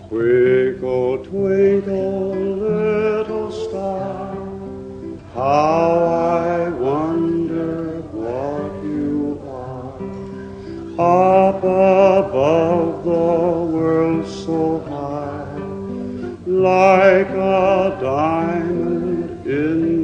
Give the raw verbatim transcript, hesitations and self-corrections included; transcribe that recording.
Twinkle, twinkle, little star, how I wonder what you are. Up above the world so high, like a diamond in